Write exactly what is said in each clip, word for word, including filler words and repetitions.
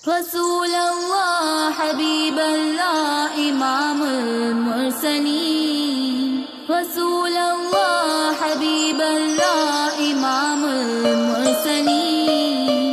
रसूल अल्लाह हबीब अल्लाह इमामुल मुरसलीन। रसूल अल्लाह हबीब अल्लाह इमामुल मुरसलीन।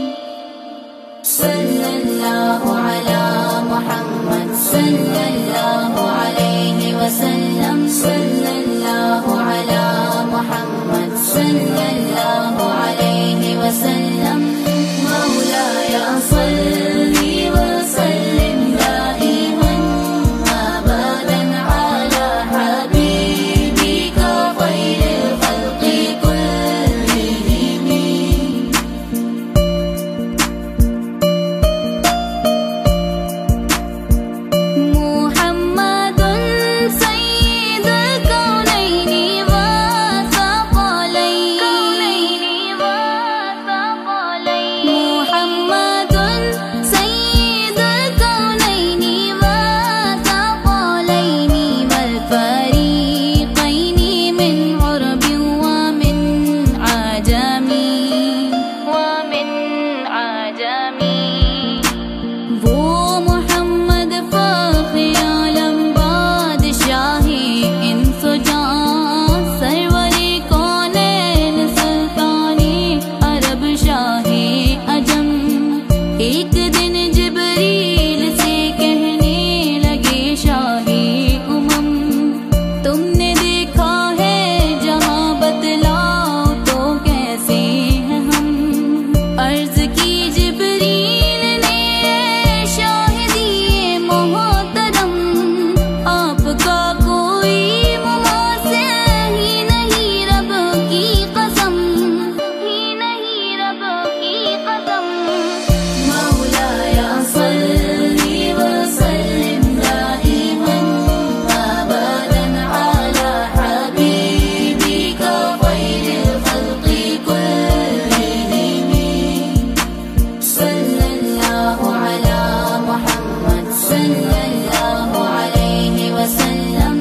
सल्लल्लाहु अला मुहम्मद सल्लल्लाहु अलैहि वसल्लम। सल्लल्लाहु अला मुहम्मद सल्लल्लाहु अलैहि वसल्लम। मौलाया सल्ली व सल्लिम दाइमन अबदन अला हबीबिका खैरिल खल्qi कुल्लिहिम। मुहम्मदुन सय्यिदुल कौनैनि व सकलैनि व सकलैनि। मुहम्मदुन सय्यिदुल कौनैनि व सकलैनि वल फरीक़ैनि मिन उर्बिन व मिन अजमी व मिन अजमी। वो मोहम्मद फ़ख्र आलम बादशाहे इंस व जान। सरवरे कौनैन सुल्ताने अरब शाहे अजम। एक दिन जिब्रील से कहने लगे शाहे उमम। तुमने देखा है जहाँ बतलाओ तो कैसे हैं हम। अर्ज की जिब्रील ने शाहिदी मोहतरम। आपका कोई मुमासिल ही नहीं रब की कसम, ही नहीं रब की कसम। मौलाया सल्ली व सल्लिम दाइमन अबदन अला हबीबिका खैरिल खल्qi कुल्लिहिम। सल्लल्लाहु अला मुहम्मद सल्लल्लाहु अलैहि वसल्लम।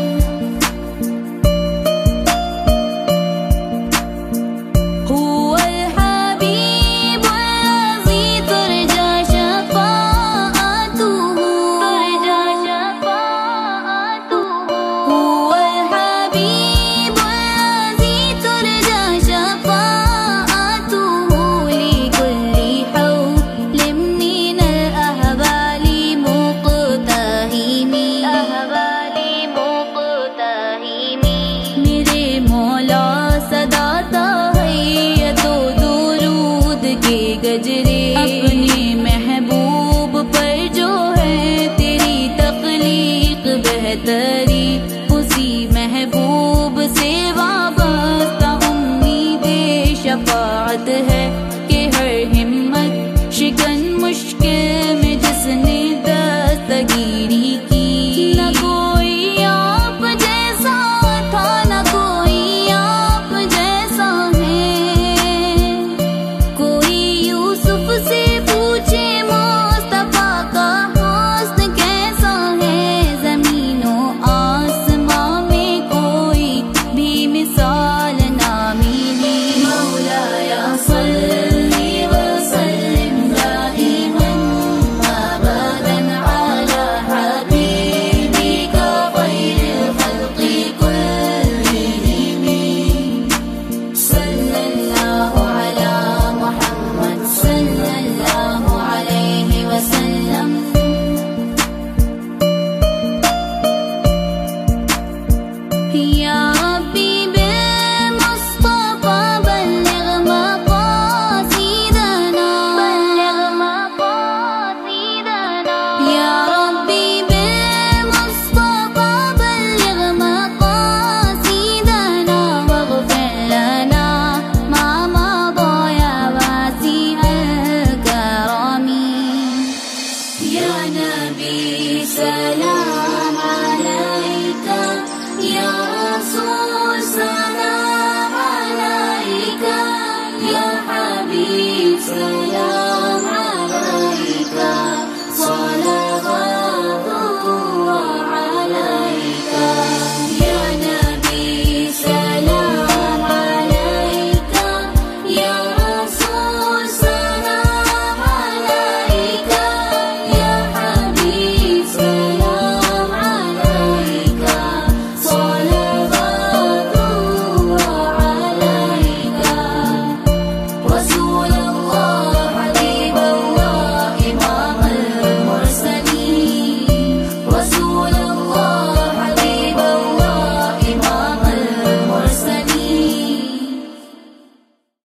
हुवल हबीबुल लज़ी तुरजा शफ़ाअतुहु तुरजा शफ़ाअतुहु। हुवल हबीबुल लज़ी तुरजा शफ़ाअतुहु लिकुल्ली हौलिम मिनल अहवाली मुक़तहिमी अहवाली मुक़तहिमी। मेरे मौला सदाता है ये तो दुरूद के गजरे। अपने महबूब पर जो है तेरी तख्लीक बेहतरी। उसी महबूब से वाबस्ता उम्मीदे शफाअत है कि हर हिम्मत शिकन मुश्किल में जिसने दस्तगीरी की। न कोई आप जैसा था न कोई आप जैसा है। कोई यूसुफ से पूछे मुस्तफा का हुस्न कैसा है। जमीनो आसमां में कोई भी मिसाल ना मिली। मौलाया सल्ली व सल्लिम दाइमन अबदन अला हबीबिका खैरिल खल्qi कुल्लिहिम। सल्लल्लाहु अला मुहम्मद सल्लल्लाहु अलैहि वसल्लम। या रब्बी बिल मुस्तफा बल्लिग मक़ासिदना बल्लिग मक़ासिदना। या रब्बी बिल मुस्तफा बल्लिग मक़ासिदना वग़फ़िर लना मा मदा या वासिअल करमी। या नबी सलाम अलैका या रसूल सलाम अलैका या हबीब सलाम